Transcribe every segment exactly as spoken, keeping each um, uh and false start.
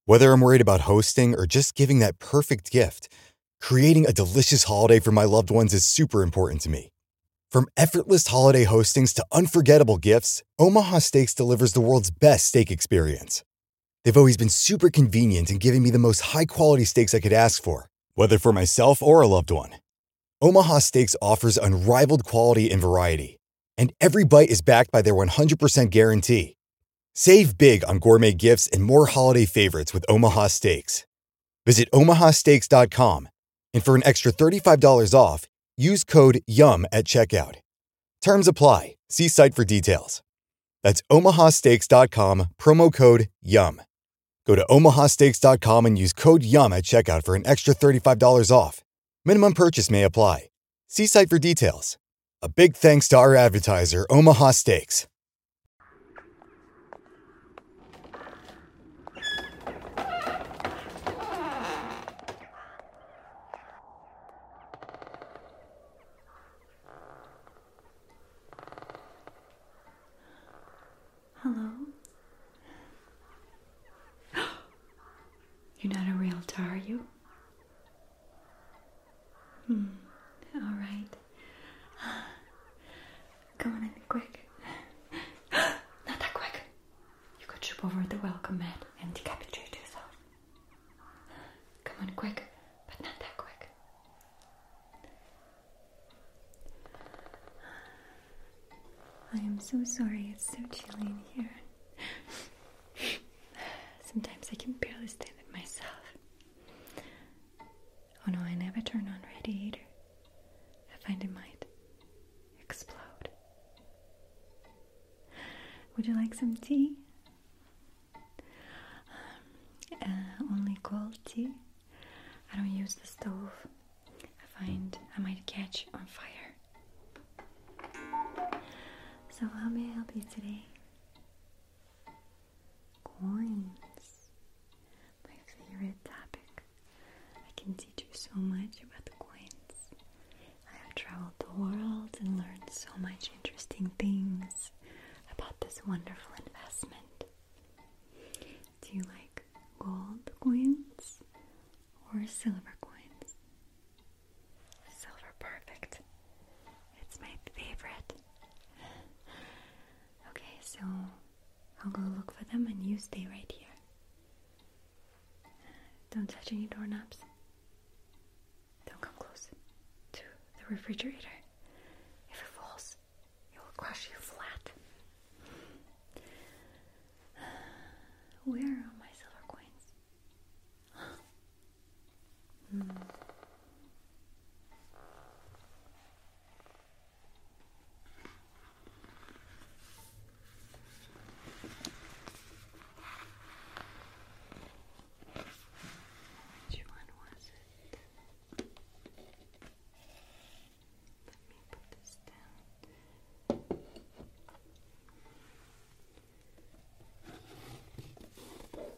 Whether I'm worried about hosting or just giving that perfect gift, creating a delicious holiday for my loved ones is super important to me. From effortless holiday hostings to unforgettable gifts, Omaha Steaks delivers the world's best steak experience. They've always been super convenient in giving me the most high-quality steaks I could ask for, whether for myself or a loved one. Omaha Steaks offers unrivaled quality and variety, and every bite is backed by their one hundred percent guarantee. Save big on gourmet gifts and more holiday favorites with Omaha Steaks. Visit omaha steaks dot com, and for an extra thirty-five dollars off, use code YUM at checkout. Terms apply. See site for details. That's omaha steaks dot com, promo code YUM. Go to omaha steaks dot com and use code YUM at checkout for an extra thirty-five dollars off. Minimum purchase may apply. See site for details. A big thanks to our advertiser, Omaha Steaks. Hello? You're not a realtor, are you? Hmm, all right. Come on in quick. Not that quick. You could trip over the welcome mat and decapitate yourself. Come on quick, but not that quick. I am so sorry, it's so chilly in here. Sometimes I can barely stand it myself. Oh no, I never turn on radiator. I find it might explode. Would you like some tea? Um, uh, only cold tea. I don't use the stove. I find I might catch on fire. So how may I help you today? Coins. My favorite topic. I can teach you so much about the coins. I have traveled the world and learned so much interesting things about this wonderful investment. Do you like gold coins or silver coins? Silver, perfect. It's my favorite. Okay, so I'll go look for them and you stay right here. Don't touch any doorknobs. Don't come close to the refrigerator. If it falls, it will crush you flat. Where are my silver coins? Hmm. Which one was it? Let me put this down.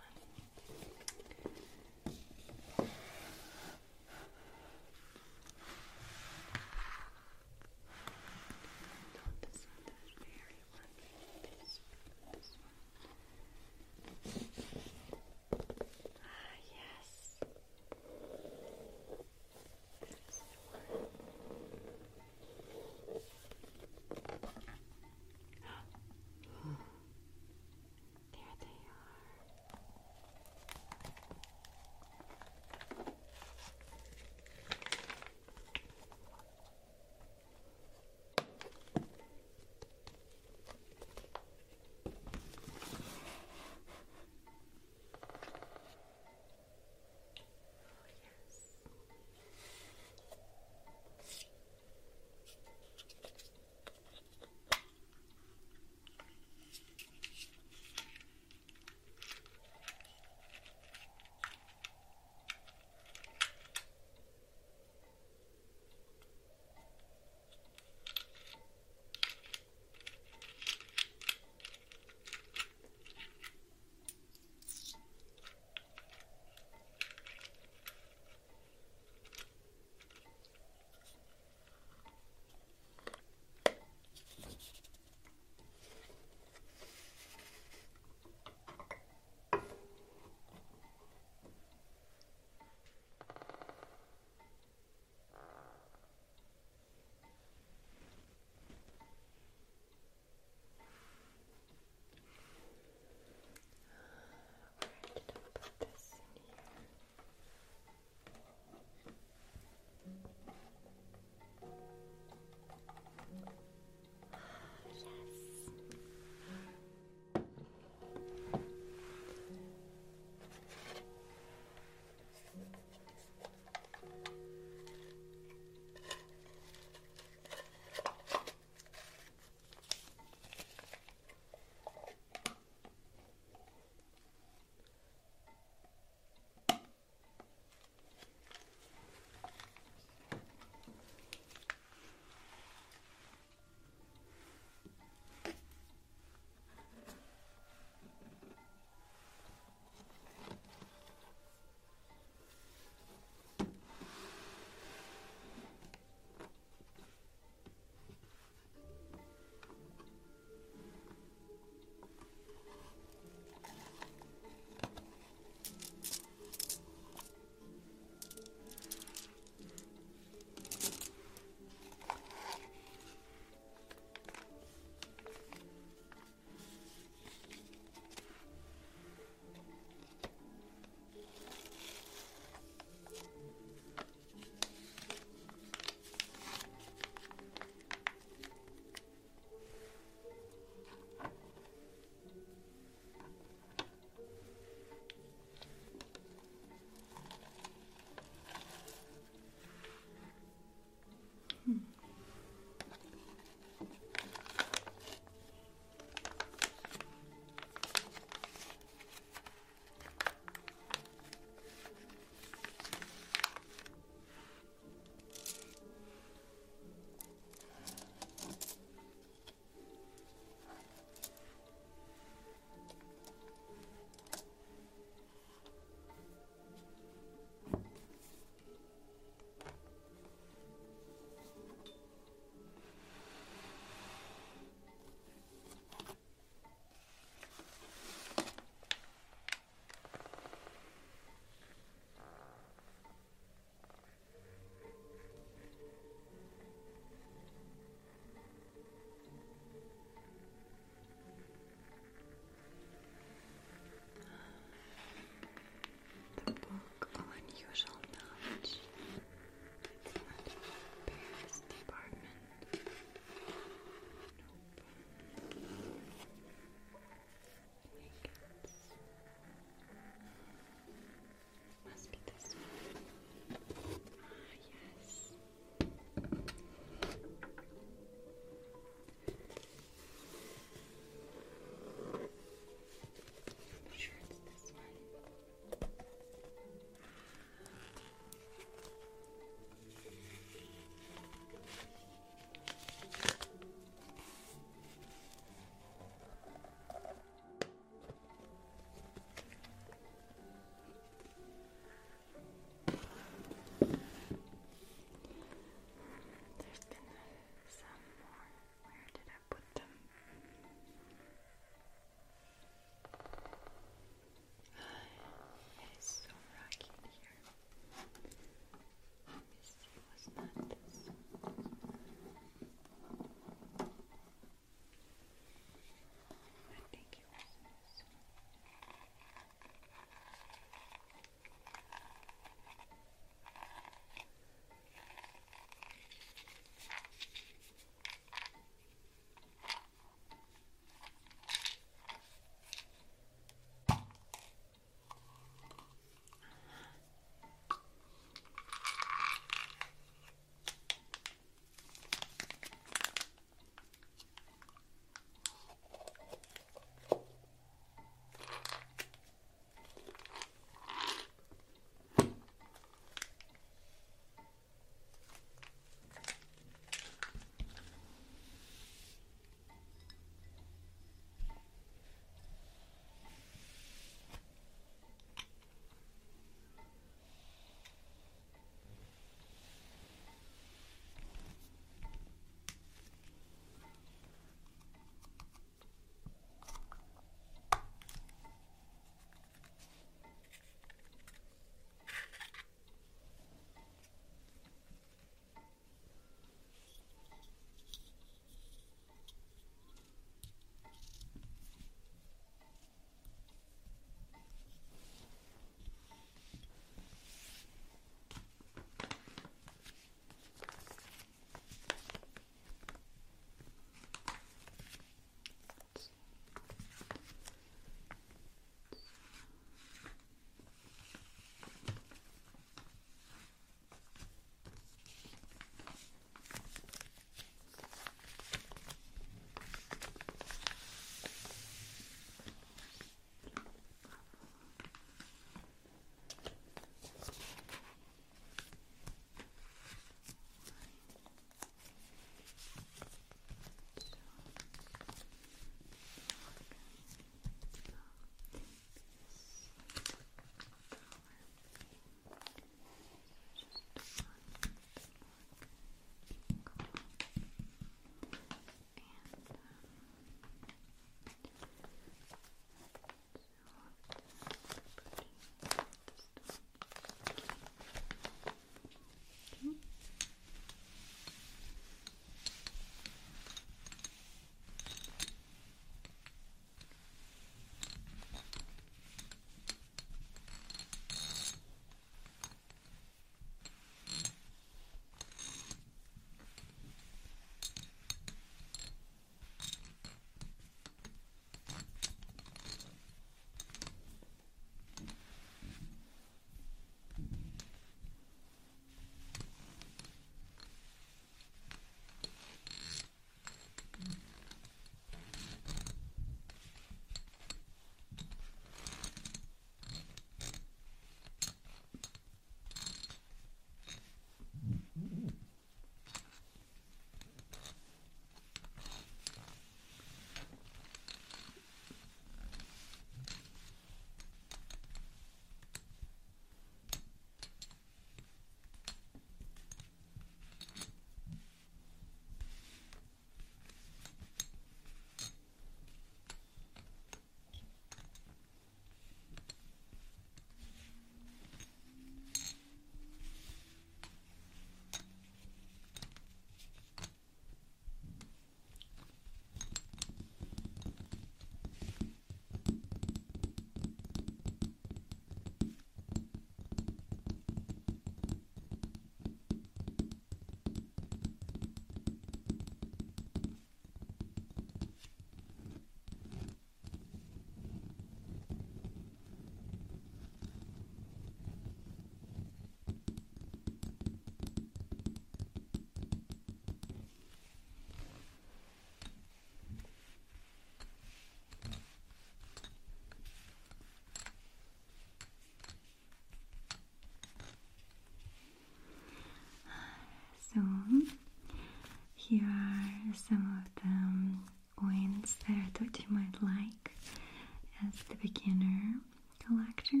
here are some of the um, coins that I thought you might like as the beginner collector.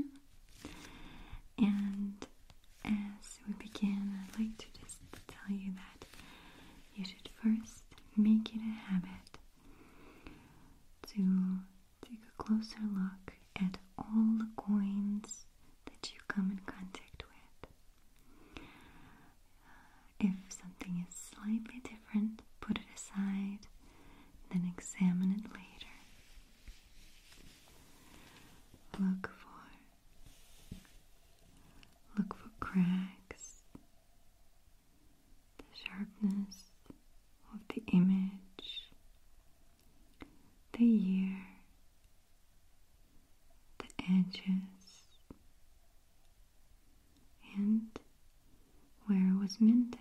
And as we begin, I'd like to just tell you that you should first make it a habit to take a closer look at all the coins that you come in contact with. If something is slightly different, put it aside, then examine it later. Look for look for cracks, the sharpness of the image, the year, the edges, and where it was minted.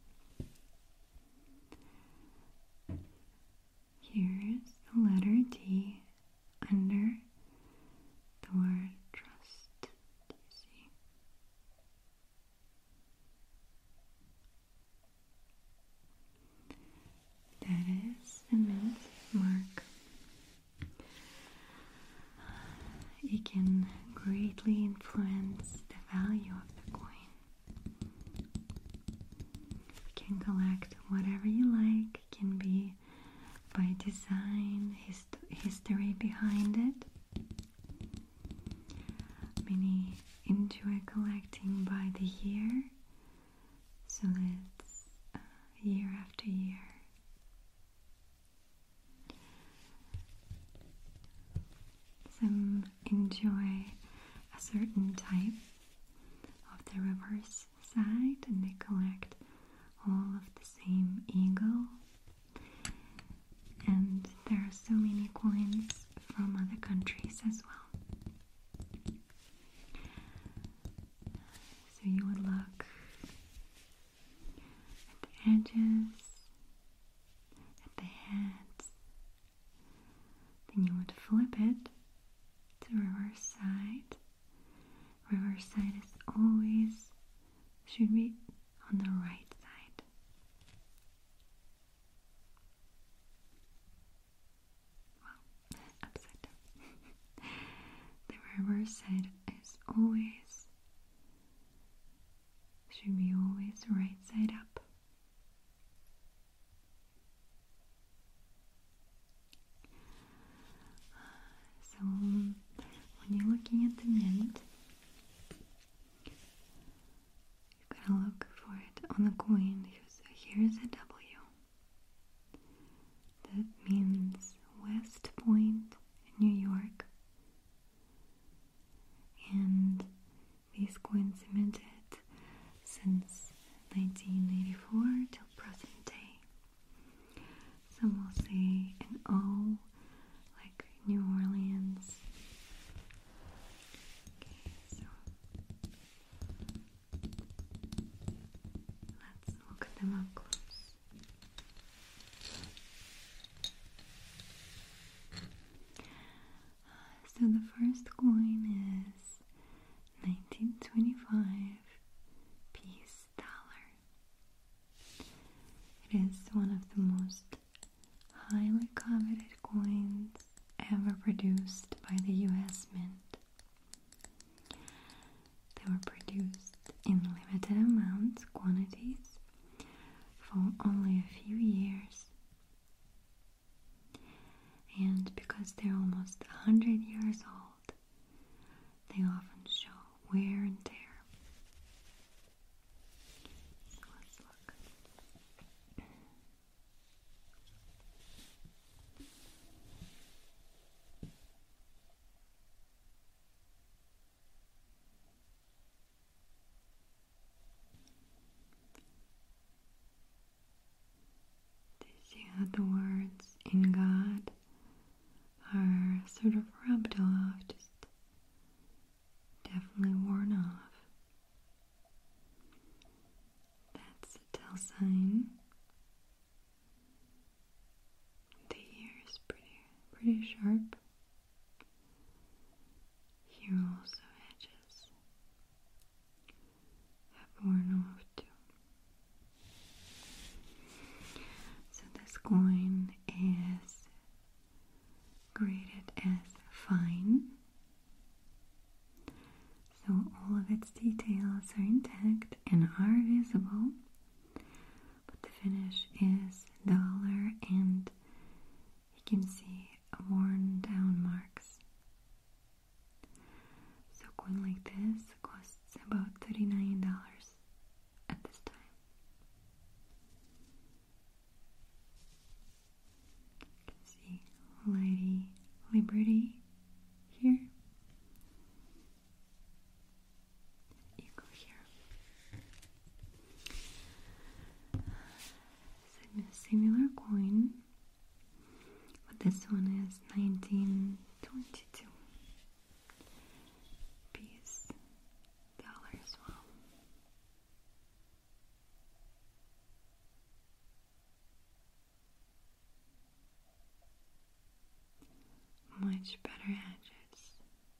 Here is the letter D under the word trust. Do you see? That is the mint mark. It can greatly influence the value of the coin. You can collect whatever you like. It can be by design, hist history behind it. Many enjoy collecting by the year, so it's uh, year after year. Some enjoy a certain type of the reverse side, and they collect all of the same eagle. And there are so many coins from other countries as well. So you would look at the edges, at the heads, then you would flip it to reverse side. Reverse side is always, should be on the right side. Well, upside down. The reverse side is always, should be always right side up. So um, when you're looking at the mint, you gotta look for it on the coin. So here's a W. That means West Point in New York. And these coins minted since nineteen eighty-four till present day. Some will say an O, like New Orleans. Okay, so let's look at them up close. So the first coin is nineteen twenty-five peace dollar. It is one of the most highly coveted coins ever produced by the U S Mint. They were produced in limited amounts, quantities, for only a few years. And because they're almost a hundred years old, they often show wear and tear. So let's look. Do you see how the words "in God" are sort of rubbed off, just definitely worn off? That's a tell sign. The ear is pretty, pretty sharp. Here also edges have worn off too. Liberty here. Eagle here. It's a similar coin, but this one is nineteen twenty-two. Peace dollar as well. Much better edges.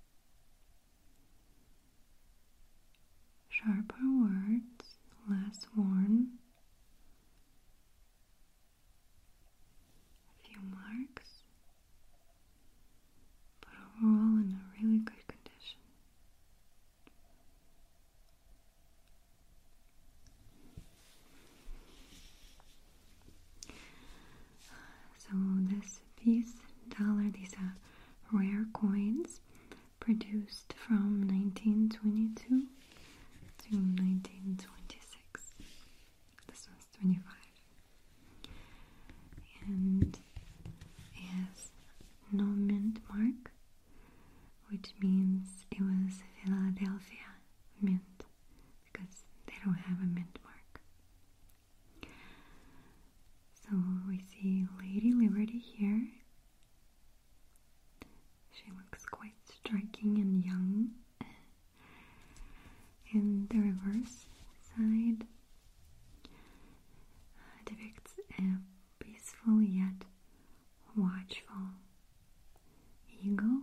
Sharper words, less worn. A few marks, but overall in a really good condition. So this piece dollar, these are rare coins produced from nineteen twenty-two to nineteen twenty-six. This one's twenty-five. And it has no mint mark, which means it was Philadelphia mint, because they don't have a mint mark. So we see Lady Liberty here. She looks quite striking and young. And the reverse side depicts a peaceful yet watchful eagle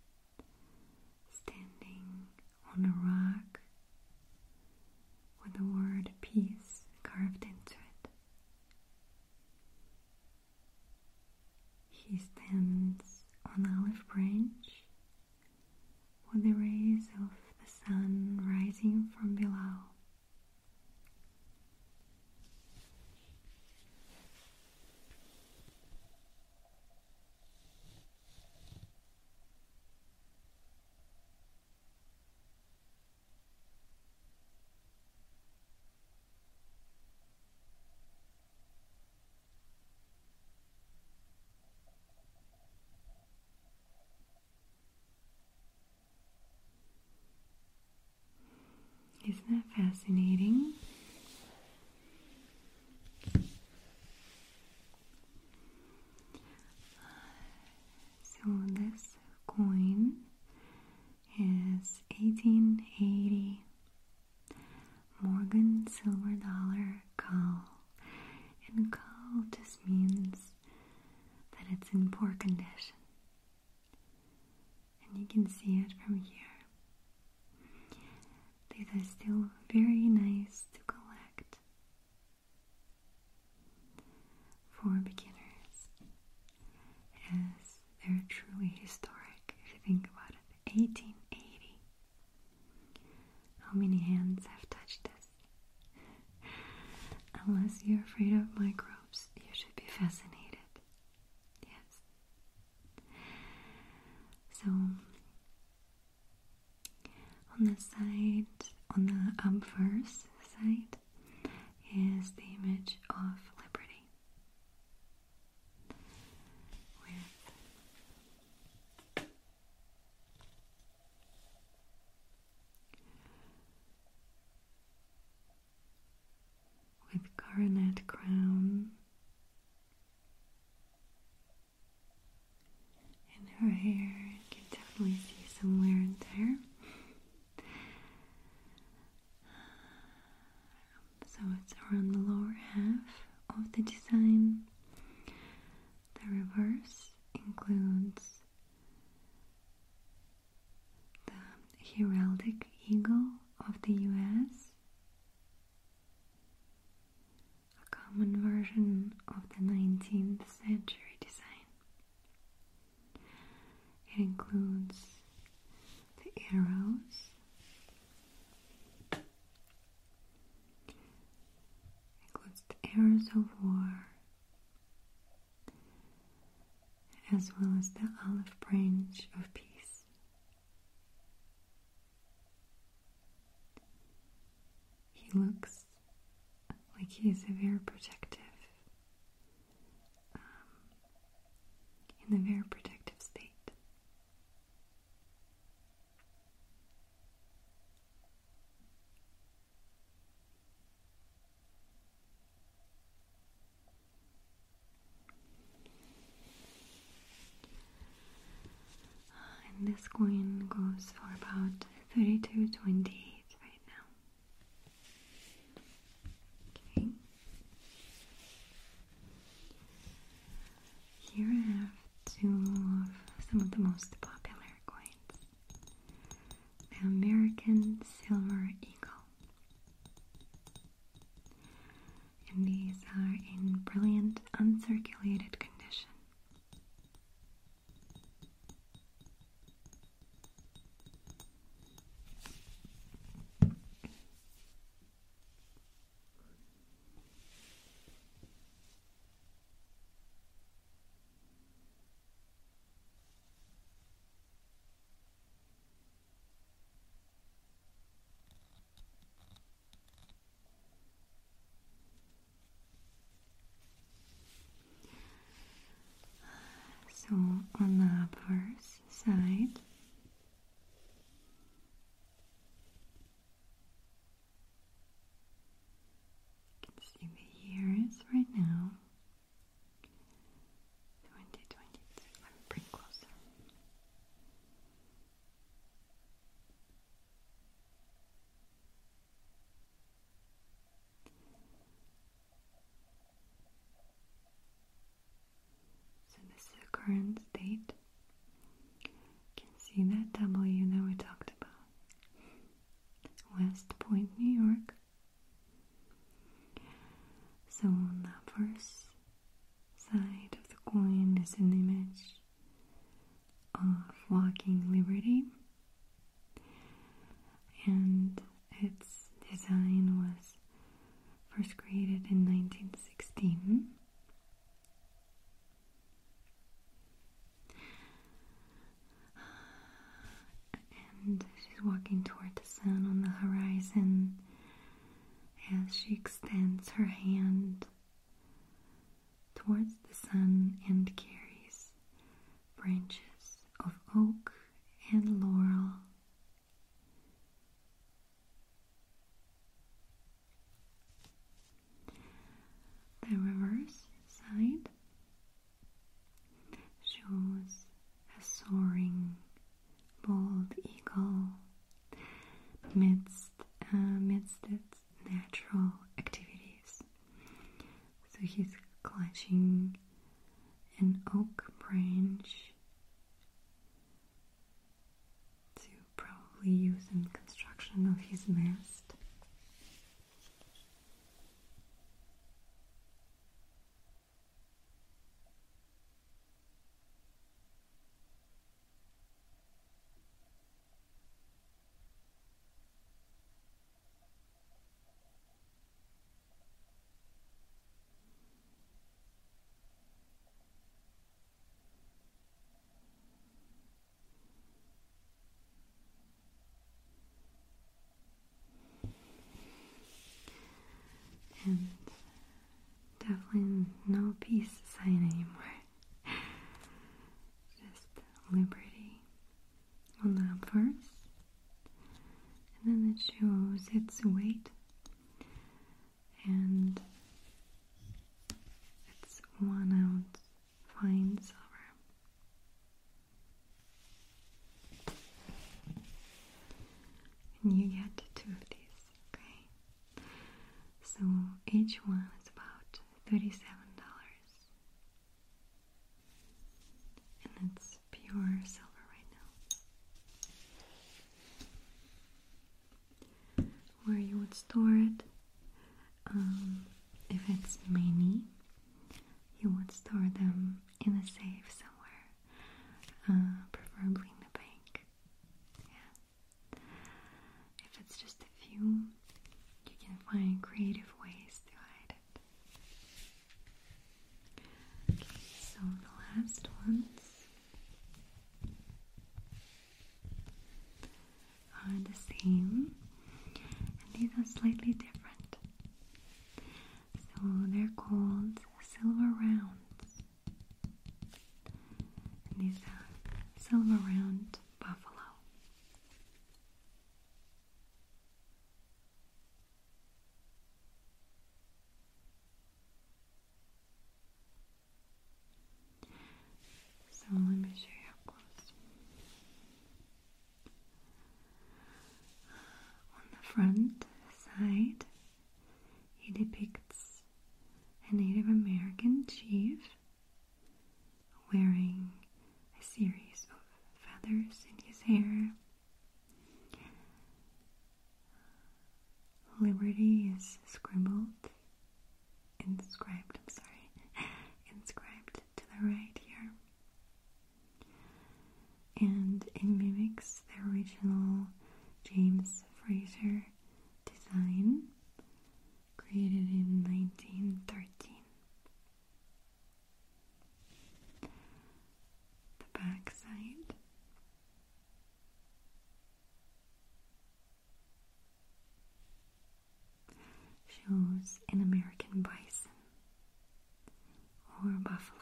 standing on a rock with the word peace carved into it. He stands on an olive branch with the rays of the sun rising from below. Isn't that fascinating? So this coin is eighteen eighty Morgan silver dollar cull. And cull just means that it's in poor condition. And you can see it from here. These are still very nice to collect for beginners, as they're truly historic if you think about it. eighteen eighty. How many hands have touched this? Unless you're afraid of microbes, you should be fascinated. Yes. So, on the side, on the obverse side, is the image of liberty with with coronet crown in her hair. You can definitely see some wear and tear. So it's around the lower half of the design. The reverse includes the heraldic eagle of the U S, a common version of the nineteenth century design. It includes the arrows, arrows of war, as well as the olive branch of peace. He looks like he is a very protective, um, in a very protective state. this coin goes for about thirty-two twenty-eight right now. Okay. Here I have two of some of the most popular coins. The American Silver Eagle. And these are in brilliant uncirculated condition. So on the obverse side, you can see the years right now. twenty twenty-two, let me bring closer. So this is the current state. You can see that W that we talked about. West Point, New York. So on the first side of the coin is an image of Walking Liberty, and its design was first created in nineteen sixteen. And she's walking toward the sun on the horizon as she extends her hand towards the sun and carries branches of oak and laurel. The reverse side shows a soaring bald eagle amidst, uh, amidst its natural activities. So he's clutching an oak branch to probably use in construction of his nest. And definitely no peace sign anymore. Just liberty on the obverse. And then it shows its weight. And it's one ounce fine silver. And you get two of these. So each one is about thirty-seven dollars. And it's pure silver right now. Where you would store it, um, if it's many, you would store them in a safe somewhere, uh, preferably in the bank. Yeah. If it's just a few, you can find creative ways to hide it. Okay, so the last ones are the same, and these are slightly different. So they're called silver rounds, and these are silver round buffalo. So let me show you up close. front side, he depicts a Native American chief wearing a series of feathers in his hair. Liberty is scribbled, inscribed, I'm sorry, inscribed to the right here. And it mimics the original James Fraser design created in nineteen thirteen. The back side shows an American bison or buffalo.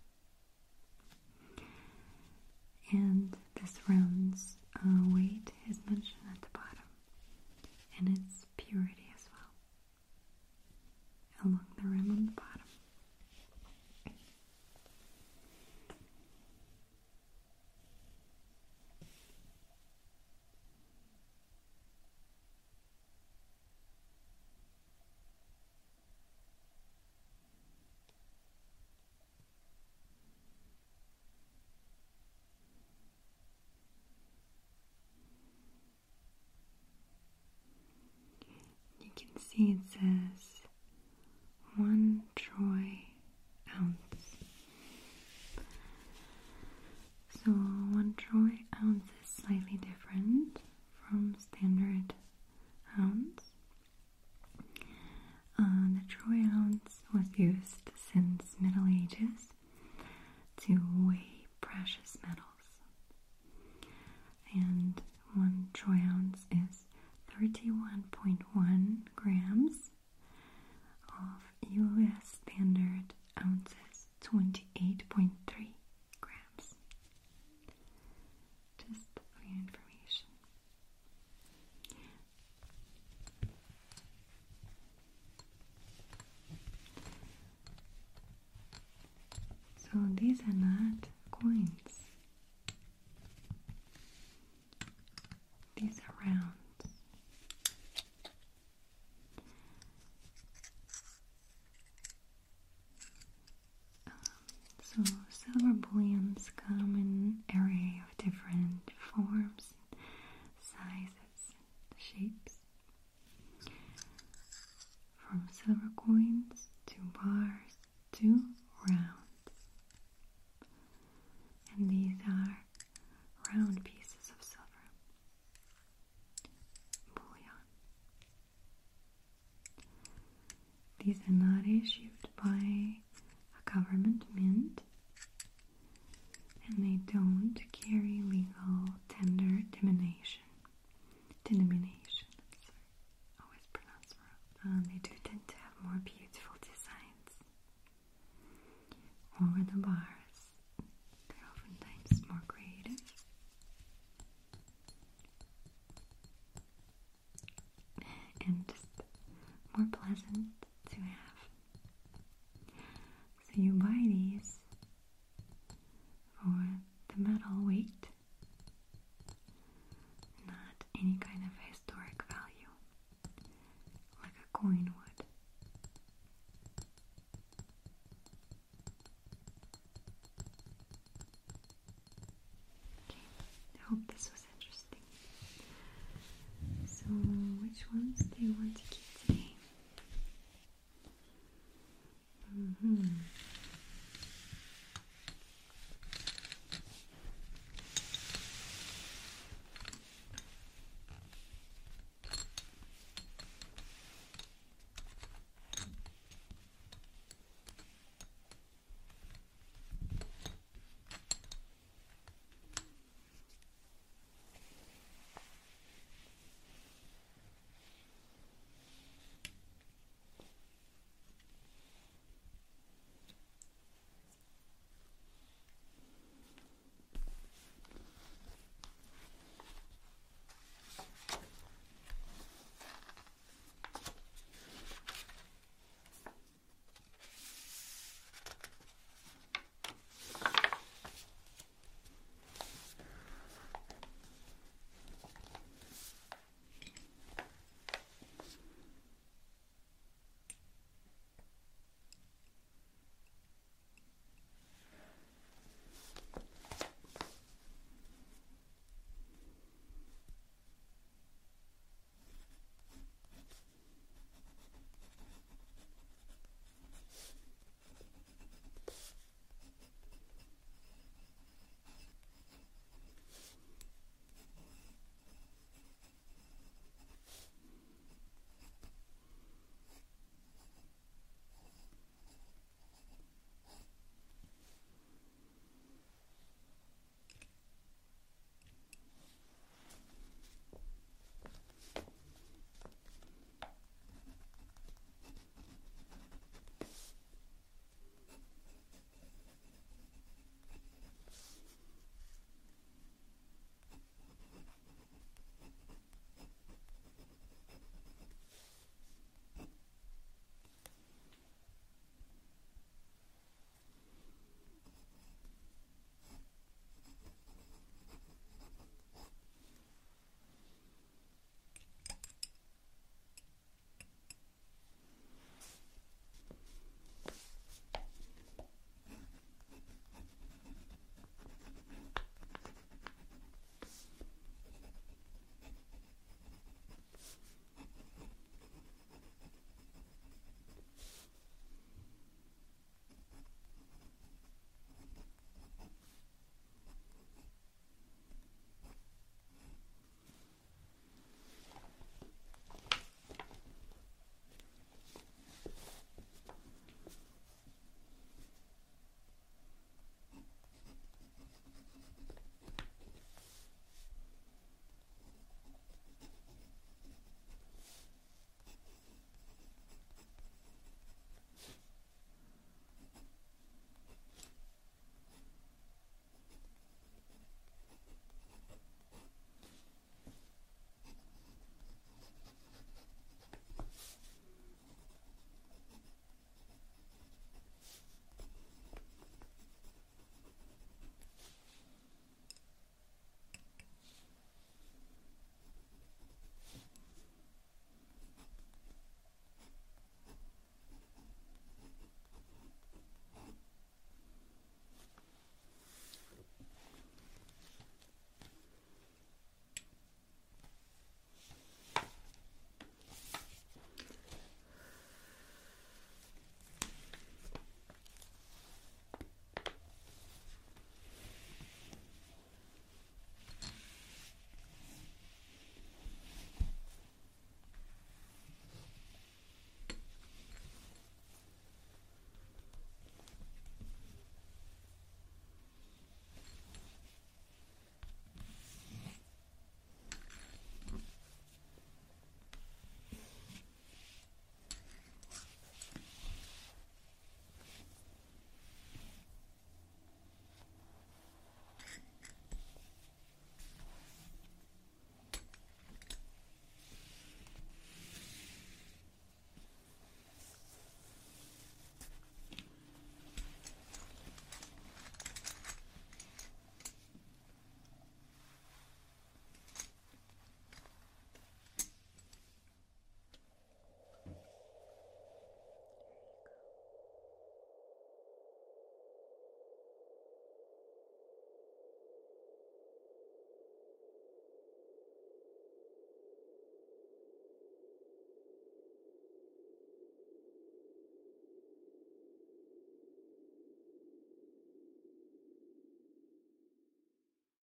And this round's uh, weight is mentioned at the bottom, and its purity as well, along the rim on the bottom. You can see it says one troy ounce. So one troy ounce is slightly different from standard ounce. Uh, the troy ounce was used since Middle Ages to weigh precious metals. And one troy ounce is thirty-one point one grams of U S standard ounces, twenty-eight point three grams. Just for your information. So these are not coins. These are rounds. So silver bullions come in an array of different forms, sizes, and shapes. From silver coins to bars to rounds. And these are round pieces of silver bullion. These are not issued by a government mint, and they don't carry legal tender denomination. Denomination, sorry, always pronounced wrong. Um, they do tend to have more beautiful designs over the bars. They're oftentimes more creative. And just more pleasant to have. So you buy these for the metal weight, not any kind of historic value, like a coin would. Okay, I hope this was interesting. So which ones do you want to keep?